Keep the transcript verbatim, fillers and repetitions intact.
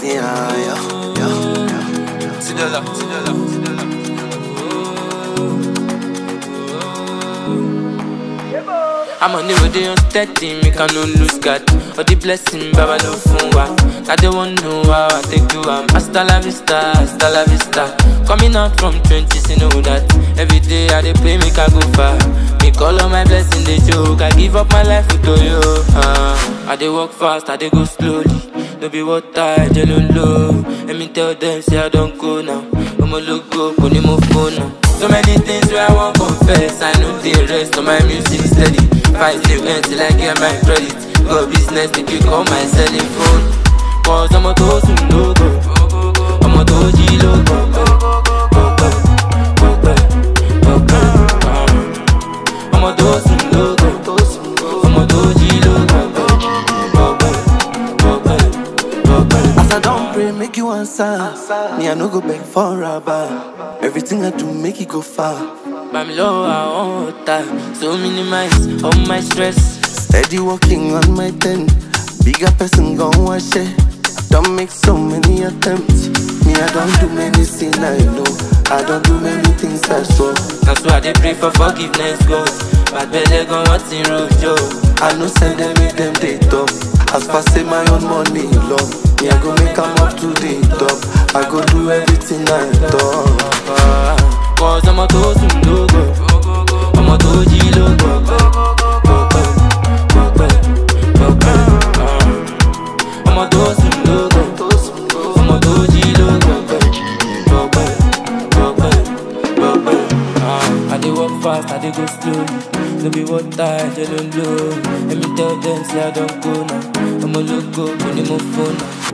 Yeah, yeah, yeah. Sidela, Sidela, Sidela. I'm on the road, they unsteady, make I no lose God. All the blessing, Baba no fun wa. I don't want know how I take you. I'm hasta la vista, hasta la vista. Coming out from twenties, you know that. Every day I dey play, make I go far. Make all of my blessings they joke. I give up my life to you. Uh, I dey walk fast, I dey go slowly. No be what I jello low. Let me tell them, say I don't go now. I'ma look go, put him on phone now. So many things where I won't confess. I know the rest of my music steady. Fight till end till I get my credit. Go business, they pick up my selling phone. Cause I'm a toast logo. I'm a doji logo. I'm a toast logo. I'm a doji logo. As I don't pray, make you answer. Me, I no go back for rubber. Everything I do, make it go far. I'm low, I want time. So minimize all my stress. Steady walking on my tent. Bigger person gon' wash it. Don't make so many attempts. Me, I don't do many things I know. I don't do many things I saw. That's why they pray for forgiveness, God. Bad belly gon' what's in road, Joe. I know send them with them they talk. As fast as my own money long. Me, I go make them up to the top. I go do everything I thought. Cause I'm a toast logo. I'm a doji logo. I'm a toast logo. I'm a doji logo. I dey walk fast, I dey go slowly. No be what I jello low. Let me tell them, say I don't go now. I'm a logo, put him on phone now.